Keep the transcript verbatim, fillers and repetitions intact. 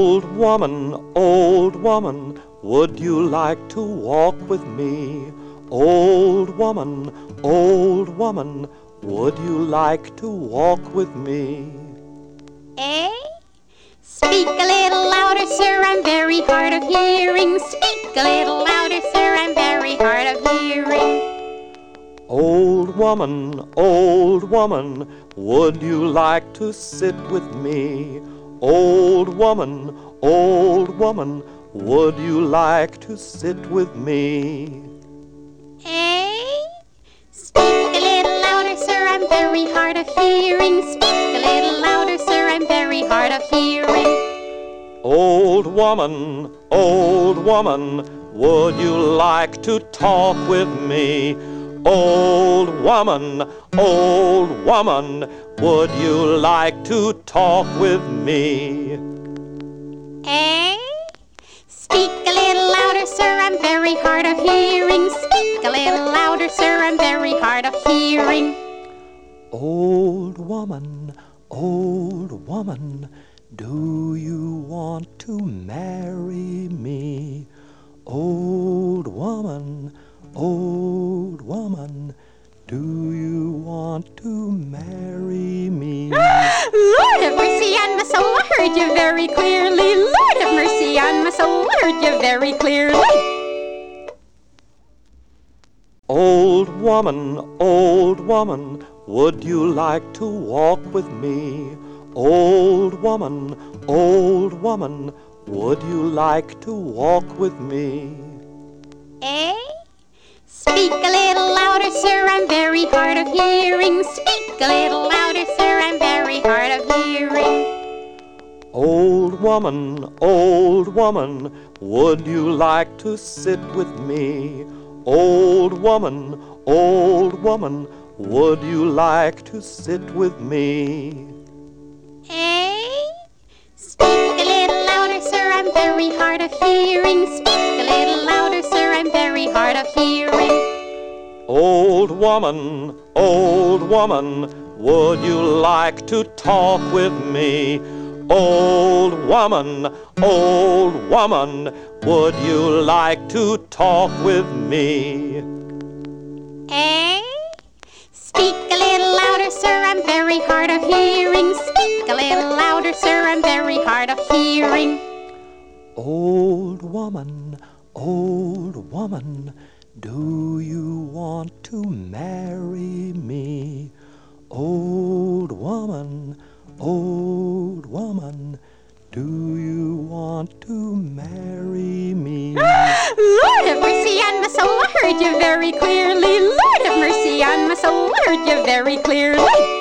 Old woman, old woman, would you like to walk with me? Old woman, old woman, would you like to walk with me? Eh? Speak a little louder, sir, I'm very hard of hearing. Speak a little louder, sir, I'm very hard of hearing. Old woman, old woman, would you like to sit with me? Old woman, old woman, would you like to sit with me? Eh? Speak a little louder, sir, I'm very hard of hearing. Speak a little louder, sir, I'm very hard of hearing. Old woman, old woman, would you like to talk with me? Old woman, old woman, would you like to talk with me? Eh? Speak a little louder, sir, I'm very hard of hearing. Speak a little louder, sir, I'm very hard of hearing. Old woman, old woman, do you want to marry me? Old woman, old woman, do you want to marry me? Lord have mercy on my soul, I heard you very clearly. Lord have mercy on my soul, I heard you very clearly. Old woman, old woman, would you like to walk with me? Old woman, old woman, would you like to walk with me? Eh? Speak a little louder, sir, I'm very hard of hearing. Speak a little louder, sir, I'm very hard of hearing. Old woman, old woman, would you like to sit with me? Old woman, old woman, would you like to sit with me? Eh? Speak a little louder, sir, I'm very hard of hearing. Speak a little louder, sir, I'm very hard of hearing. Old woman, old woman, would you like to talk with me? Old woman, old woman, would you like to talk with me? Eh? Speak a little louder, sir, I'm very hard of hearing. Speak a little louder, sir, I'm very hard of hearing. Old woman, old woman, do you want to marry me? Old woman, old woman, do you want to marry me? Lord have mercy on my soul, I heard you very clearly. Lord have mercy on my soul, I heard you very clearly.